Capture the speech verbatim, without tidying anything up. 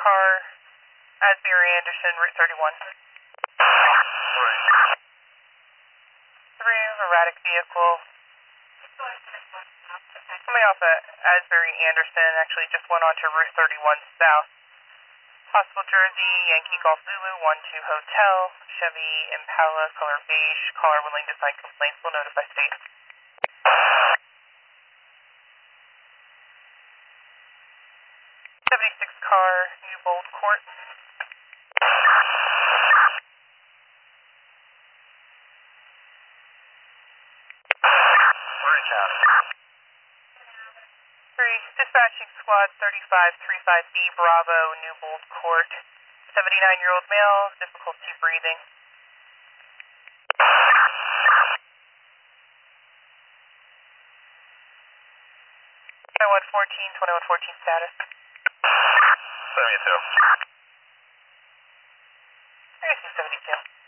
car, Asbury Anderson, Route thirty-one. Three. Three, erratic vehicle. Coming off at Asbury Anderson, actually just went on to Route thirty-one South. Possible Jersey, Yankee Golf Zulu, one two Hotel, Chevy Impala, color beige, caller willing to sign complaints, will notify state. seventy-six car, New Bold Court. Three county. Three, dispatching squad thirty-five thirty-five B Bravo, New Bold Court. seventy-nine-year-old male, difficulty breathing. twenty-one fourteen, twenty-one fourteen status. seventy-two. I see seventy-two.